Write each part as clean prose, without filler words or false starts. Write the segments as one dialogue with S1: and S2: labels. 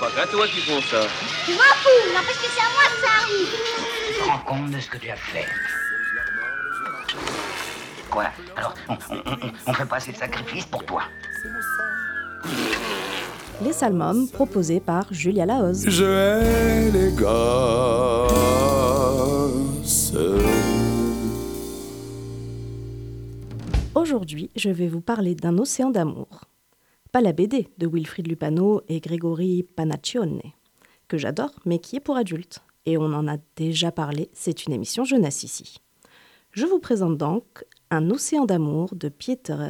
S1: pas qu'à toi qui font ça.
S2: Je m'en fous, n'empêche que c'est à moi que ça arrive.
S3: Tu te rends compte de ce que tu as fait? Quoi? Alors, on fait pas assez de sacrifices pour toi?
S4: Les Salmômes, proposés par Julia Lahoz.
S5: Je hais les gosses.
S4: Aujourd'hui, je vais vous parler d'un océan d'amour. Pas la BD de Wilfrid Lupano et Grégory Panaccione, que j'adore, mais qui est pour adultes. Et on en a déjà parlé, c'est une émission jeunesse ici. Je vous présente donc Un océan d'amour de Pieter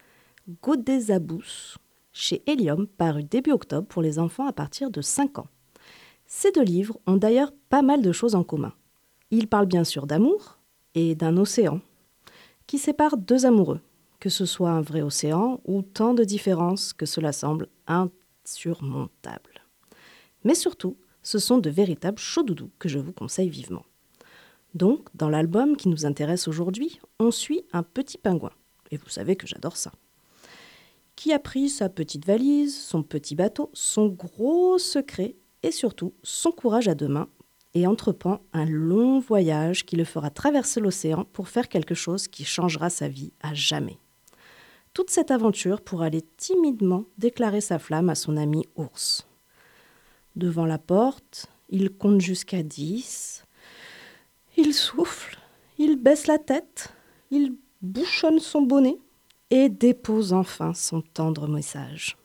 S4: Godezabus, chez Helium, paru début octobre pour les enfants à partir de 5 ans. Ces deux livres ont d'ailleurs pas mal de choses en commun. Ils parlent bien sûr d'amour et d'un océan qui sépare deux amoureux, que ce soit un vrai océan ou tant de différences que cela semble insurmontable. Mais surtout, ce sont de véritables chauds-doudous que je vous conseille vivement. Donc, dans l'album qui nous intéresse aujourd'hui, on suit un petit pingouin, et vous savez que j'adore ça, qui a pris sa petite valise, son petit bateau, son gros secret et surtout son courage à deux mains et entreprend un long voyage qui le fera traverser l'océan pour faire quelque chose qui changera sa vie à jamais. Toute cette aventure pour aller timidement déclarer sa flamme à son ami ours. Devant la porte, il compte jusqu'à 10, il souffle, il baisse la tête, il bouchonne son bonnet et dépose enfin son tendre message.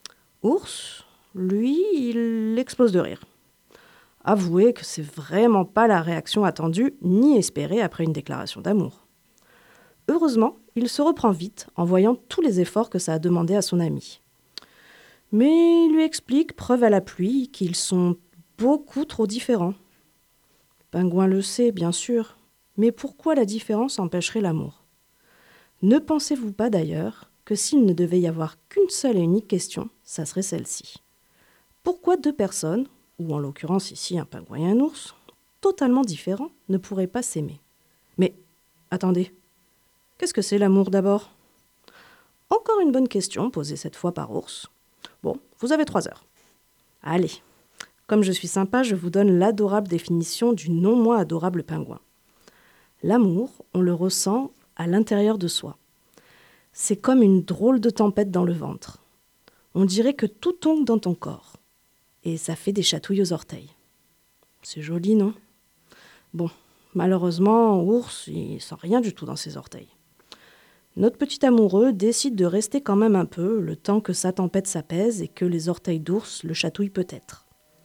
S4: Ours, lui, il explose de rire. Avouez que c'est vraiment pas la réaction attendue ni espérée après une déclaration d'amour. Heureusement, il se reprend vite en voyant tous les efforts que ça a demandé à son ami. Mais il lui explique, preuve à la pluie, qu'ils sont beaucoup trop différents. Pingouin le sait, bien sûr, mais pourquoi la différence empêcherait l'amour ? Ne pensez-vous pas d'ailleurs que s'il ne devait y avoir qu'une seule et unique question, ça serait celle-ci. Pourquoi deux personnes, ou en l'occurrence ici un pingouin et un ours, totalement différents, ne pourraient pas s'aimer ? Mais, attendez, qu'est-ce que c'est l'amour d'abord ? Encore une bonne question posée cette fois par ours. Bon, vous avez 3 heures. Allez, comme je suis sympa, je vous donne l'adorable définition du non moins adorable pingouin. L'amour, on le ressent à l'intérieur de soi. C'est comme une drôle de tempête dans le ventre. On dirait que tout tombe dans ton corps. Et ça fait des chatouilles aux orteils. C'est joli, non ? Bon, malheureusement, ours, il sent rien du tout dans ses orteils. Notre petit amoureux décide de rester quand même un peu, le temps que sa tempête s'apaise et que les orteils d'ours le chatouillent peut-être.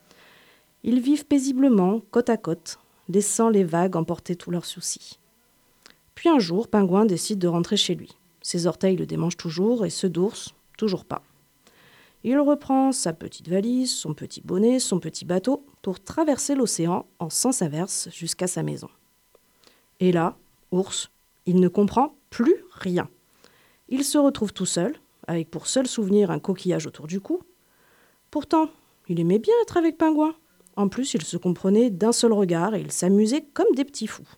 S4: Ils vivent paisiblement, côte à côte, laissant les vagues emporter tous leurs soucis. Puis un jour, Pingouin décide de rentrer chez lui. Ses orteils le démangent toujours et ceux d'ours, toujours pas. Il reprend sa petite valise, son petit bonnet, son petit bateau pour traverser l'océan en sens inverse jusqu'à sa maison. Et là, ours, il ne comprend plus rien. Il se retrouve tout seul, avec pour seul souvenir un coquillage autour du cou. Pourtant, il aimait bien être avec Pingouin. En plus, ils se comprenaient d'un seul regard et ils s'amusaient comme des petits fous.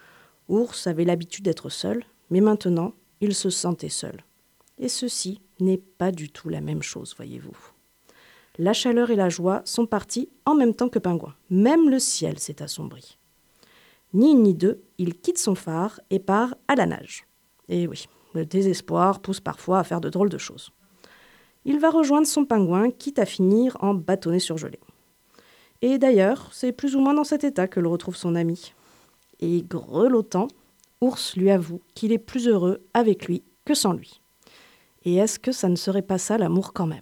S4: Ours avait l'habitude d'être seul, mais maintenant, il se sentait seul. Et ceci n'est pas du tout la même chose, voyez-vous. La chaleur et la joie sont partis en même temps que Pingouin. Même le ciel s'est assombri. Ni une ni deux, il quitte son phare et part à la nage. Et oui, le désespoir pousse parfois à faire de drôles de choses. Il va rejoindre son pingouin, quitte à finir en bâtonnet surgelé. Et d'ailleurs, c'est plus ou moins dans cet état que le retrouve son ami. Et grelottant, Ours lui avoue qu'il est plus heureux avec lui que sans lui. Et est-ce que ça ne serait pas ça l'amour quand même ?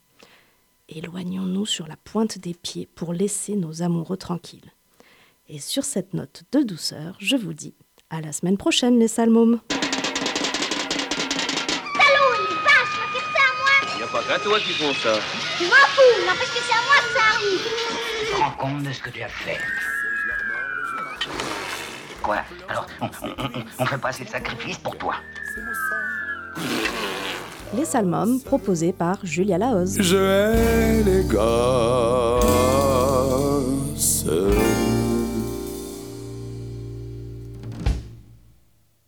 S4: Éloignons-nous sur la pointe des pieds pour laisser nos amoureux tranquilles. Et sur cette note de douceur, je vous dis à la semaine prochaine les salmômes.
S2: Salaud, les vaches, va faire ça à moi.
S1: Y a pas qu'à toi qui font ça.
S2: Je m'en fous, n'empêche que c'est à moi que ça arrive.
S3: Tu te rends compte de ce que tu as fait? Quoi? Alors, on fait pas assez de sacrifices pour toi?
S4: Les salmômes proposés par Julia Lahoz.
S5: Je hais les gosses.